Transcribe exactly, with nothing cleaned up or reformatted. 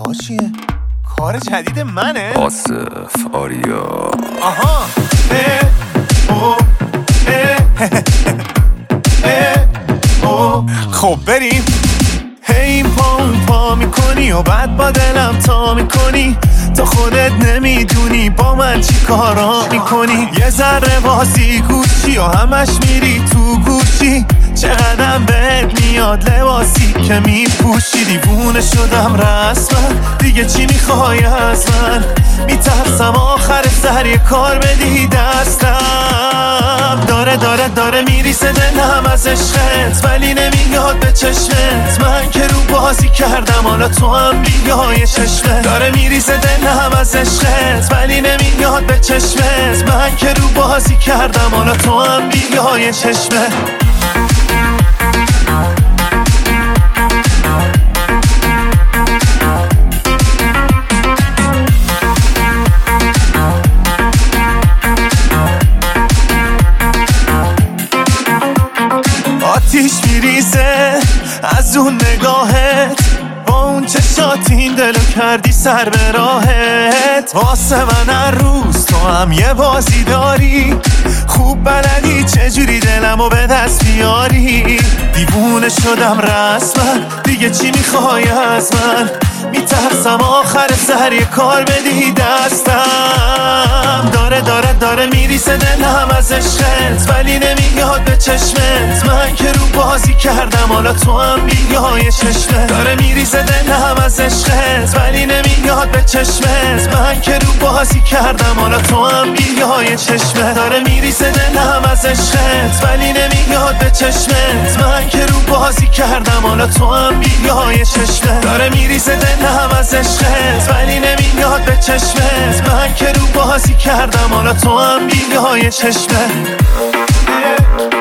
صدا چیه؟ کار جدید منه؟ آصف آریا. آها اه او اه اه او. خب بریم. هی پا اون پا میکنی و بعد با دلم تا میکنی، تو خودت نمیدونی با من چی کارا میکنی. یه ذره بازی گوشی و همش میری تو گوشی، چقدرم بهت میاد لباسی که میپوشی. دیوونه شدم رسما، دیگه چی میخوای از من؟ میترسم آخر سر یه کار بدی دستم. داره داره داره میریسه دلم از عشقت، ولی نمیاد به چشمت. من که رو بازی کردم حالا تو هم بیای چشمت. داره میریسه دلم از عشقت، ولی نمیاد به چشمت. من که رو بازی کردم حالا تو هم بیای چشمت. آتیش میریزه از اون نگاهت، با اون چشات این دلو کردی سر به راهت. واسه من هر روز تو هم یه بازی داری، خوب بلدی چجوری دلمو به دست بیاری. دیوونه شدم رسما، دیگه چی میخوای از من؟ میترسم آخر سر یه کار بدی دستم. داره داره داره میریسه دلم از عشقت، ولی نمیاد به چشمت. من که رو بازی کردم حالا تو هم بیای چشمت. داره میریسه دلم از عشقت، ولی نمیاد به چشمت. من که رو بازی کردم حالا تو هم بیای چشمت. داره میریسه دلم از عشقت، ولی نمیاد به چشمت. من که رو بازی کردم حالا تو هم بیای چشمت. داره میریسه دلم از عشقت، ولی نمیاد به چشمت. من که رو بازی کردم حالا تو هم بیای چشمت.